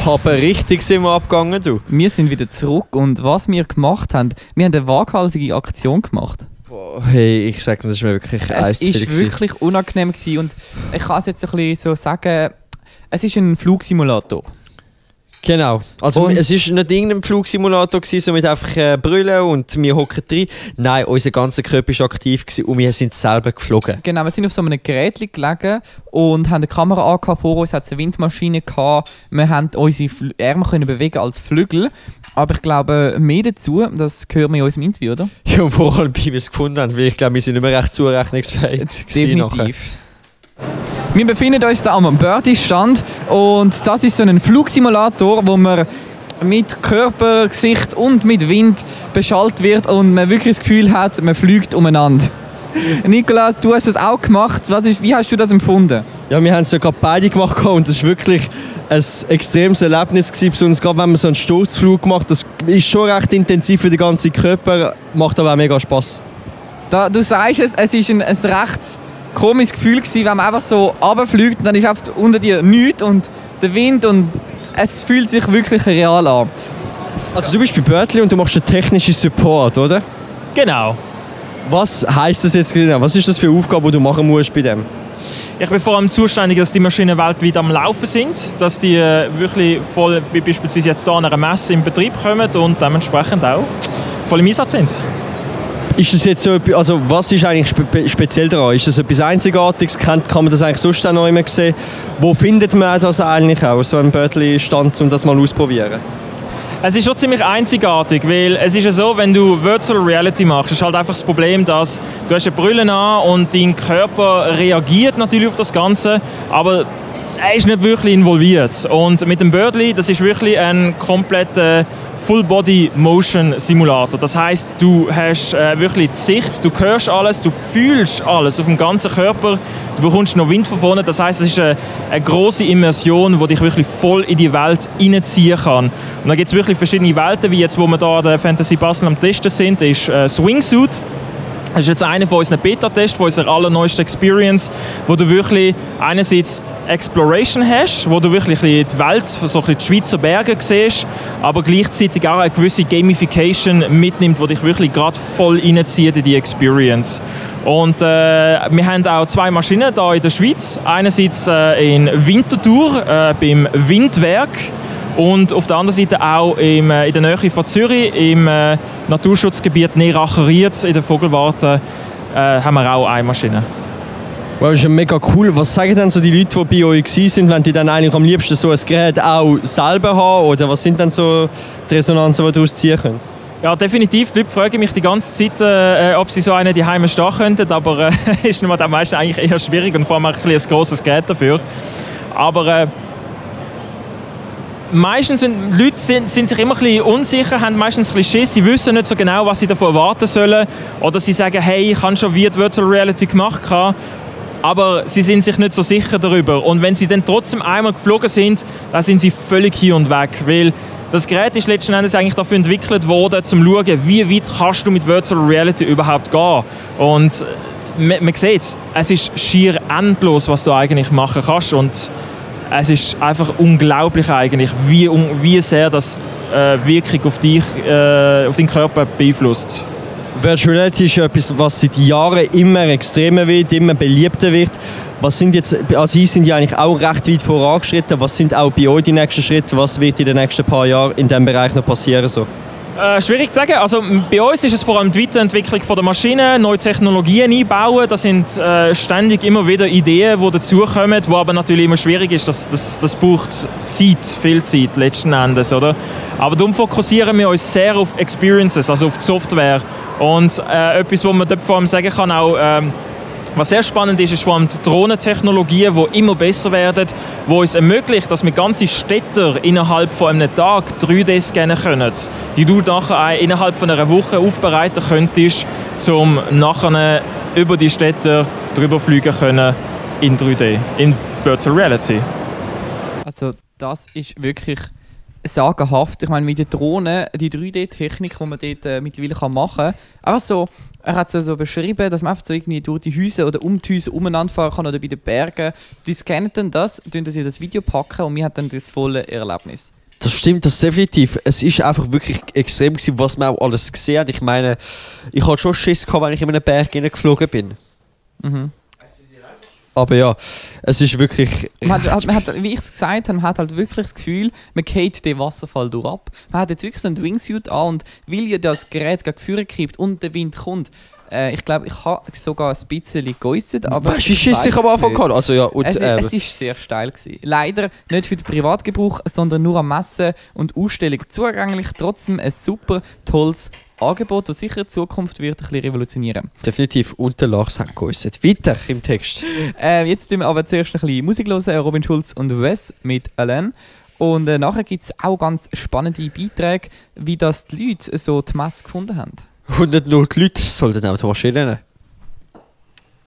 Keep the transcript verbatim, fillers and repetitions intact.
Aber richtig sind wir abgegangen, du. Wir sind wieder zurück und was wir gemacht haben, wir haben eine waghalsige Aktion gemacht. Boah, hey, ich sage, das ist mir wirklich eins zu viel. Es war wirklich unangenehm gewesen und ich kann es jetzt ein bisschen so sagen, es ist ein Flugsimulator. Genau. Also Und es war nicht irgendein Flugsimulator, gewesen, so mit einfach äh, Brüllen und wir hocken drin. Nein, unser ganzer Körper war aktiv gewesen und wir sind selber geflogen. Genau, wir sind auf so einem Gerät gelegen und haben eine Kamera angehabt. Vor uns hat es eine Windmaschine gehabt. Wir haben unsere Fl- Ärmel können bewegen als Flügel. Aber ich glaube, mehr dazu, das hören wir in unserem Interview, oder? Ja, und vor allem, wie wir es gefunden haben, weil ich glaube, wir sind nicht mehr recht zurechnungsfähig gewesen nachher. Definitiv. Wir befinden uns hier am Birdie-Stand und das ist so ein Flugsimulator, wo man mit Körper, Gesicht und mit Wind beschallt wird und man wirklich das Gefühl hat, man fliegt umeinander. Nicolas, du hast das auch gemacht. Was ist, wie hast du das empfunden? Ja, wir haben es ja gerade beide gemacht und das war wirklich ein extremes Erlebnis gewesen, besonders gerade wenn man so einen Sturzflug macht. Das ist schon recht intensiv für den ganzen Körper, macht aber auch mega Spass. Da, du sagst es, es ist ein, ein recht komisches Gefühl gewesen, wenn man einfach so runterfliegt und dann ist einfach unter dir nichts und der Wind und es fühlt sich wirklich real an. Also du bist bei Birdly und du machst den technischen Support, oder? Genau. Was heisst das jetzt genau? Was ist das für eine Aufgabe, die du machen musst bei dem? Ich bin vor allem zuständig, dass die Maschinen weltweit am Laufen sind, dass die äh, wirklich voll, wie beispielsweise jetzt hier an einer Messe in Betrieb kommen und dementsprechend auch voll im Einsatz sind. Ist das jetzt so, also was ist eigentlich spe- speziell daran? Ist das etwas Einzigartiges? Kann, kann man das eigentlich sonst auch noch immer sehen? Wo findet man das eigentlich auch, so einen Birdly-Stand, um das mal auszuprobieren? Es ist schon ziemlich einzigartig, weil es ist ja so, wenn du Virtual Reality machst, ist halt einfach das Problem, dass du hast eine Brille an und dein Körper reagiert natürlich auf das Ganze, aber er ist nicht wirklich involviert. Und mit dem Birdly, das ist wirklich ein kompletter Full-Body-Motion-Simulator. Das heisst, du hast äh, wirklich die Sicht, du hörst alles, du fühlst alles auf dem ganzen Körper, du bekommst noch Wind von vorne. Das heisst, es ist eine, eine grosse Immersion, die dich wirklich voll in die Welt hineinziehen kann. Und da gibt es wirklich verschiedene Welten, wie jetzt, wo wir hier an der Fantasy Basel am Testen sind, ist äh, Swingsuit. Das ist jetzt einer von unseren Beta-Tests, von unserer allerneuesten Experience, wo du wirklich einerseits Exploration hast, wo du wirklich die Welt, so die Schweizer Berge siehst, aber gleichzeitig auch eine gewisse Gamification mitnimmt, die dich wirklich gerade voll reinzieht in die Experience. Und äh, wir haben auch zwei Maschinen hier in der Schweiz. Einerseits äh, in Winterthur äh, beim Windwerk und auf der anderen Seite auch im, äh, in der Nähe von Zürich im äh, Naturschutzgebiet Neeracher-Ried in der Vogelwarte äh, haben wir auch eine Maschine. Wow, das ist ja mega cool. Was sagen denn so die Leute, die bei euch waren, wenn die dann eigentlich am liebsten so ein Gerät auch selber haben? Oder was sind dann so die Resonanzen, die daraus ziehen können? Ja, definitiv. Die Leute fragen mich die ganze Zeit, äh, ob sie so einen daheim stehen könnten, aber es äh, ist mir dann meistens eigentlich eher schwierig und vor allem ein, ein grosses Gerät dafür. Aber äh, meistens sind Leute sind, sind sich immer ein bisschen unsicher, haben meistens ein bisschen Schiss, sie wissen nicht so genau, was sie davon erwarten sollen. Oder sie sagen, hey, ich habe schon Virtual Reality gemacht, aber sie sind sich nicht so sicher darüber. Und wenn sie dann trotzdem einmal geflogen sind, dann sind sie völlig hier und weg. Weil das Gerät ist letzten Endes eigentlich dafür entwickelt worden, um zu schauen, wie weit kannst du mit Virtual Reality überhaupt gehen. Und man, man sieht es, es ist schier endlos, was du eigentlich machen kannst. Und es ist einfach unglaublich eigentlich, wie, wie sehr das äh, Wirkung auf dich, äh, auf deinen Körper beeinflusst. Virtual Reality ist etwas, was seit Jahren immer extremer wird, immer beliebter wird. Was sind jetzt, also Sie sind ja eigentlich auch recht weit vorangeschritten. Was sind auch bei euch die nächsten Schritte? Was wird in den nächsten paar Jahren in diesem Bereich noch passieren? So? Äh, schwierig zu sagen. Also, bei uns ist es vor allem die Weiterentwicklung der Maschinen, neue Technologien einbauen. Das sind äh, ständig immer wieder Ideen, die dazukommen, wo aber natürlich immer schwierig ist. Das, das, das braucht Zeit, viel Zeit letzten Endes, oder? Aber darum fokussieren wir uns sehr auf Experiences, also auf die Software. Und äh, etwas, was man dort vor allem sagen kann, auch, ähm, was sehr spannend ist, ist vor allem die Drohnentechnologien, die immer besser werden, die uns ermöglicht, dass wir ganze Städte innerhalb von einem Tag drei D scannen können, die du nachher innerhalb von einer Woche aufbereiten könntest, um nachher über die Städte drüber fliegen können in drei D, in Virtual Reality. Also das ist wirklich sagenhaft. Ich meine, mit den Drohnen, die drei D-Technik, die man dort äh, mittlerweile kann machen kann. Also, er hat es so beschrieben, dass man einfach so irgendwie durch die Häuser oder um die Häuser umeinander fahren kann oder bei den Bergen. Die scannen dann das, tun das in das Video packen und wir haben dann das volle Erlebnis. Das stimmt, das definitiv. Es ist einfach wirklich extrem gewesen, was man auch alles gesehen hat. Ich meine, ich hatte schon Schiss gehabt, wenn ich in einen Berg geflogen bin. Mhm. Aber ja, es ist wirklich... Man hat, man hat, wie ich es gesagt habe, man hat halt wirklich das Gefühl, man geht den Wasserfall durch ab. Man hat jetzt wirklich so einen Wingsuit an und weil ja das Gerät gegen Führer kippt und der Wind kommt, äh, ich glaube, ich habe sogar ein bisschen geäussert, aber... Weißt du, wie Schiss ich am Anfang hatte? Also ja, und, es äh, es ist sehr steil gewesen. Leider nicht für den Privatgebrauch, sondern nur am Messen und Ausstellung zugänglich. Trotzdem ein super tolles Angebot, das sicher in Zukunft wird ein bisschen revolutionieren. Definitiv. Und der Lars hat geäussert. Weiter im Text. Äh, jetzt tun wir aber zuerst ein bisschen Musik hören, Robin Schulz und Wes mit Alain. Und äh, nachher gibt es auch ganz spannende Beiträge, wie das die Leute so die Messe gefunden haben. Und nicht nur die Leute, sondern auch die Maschinen.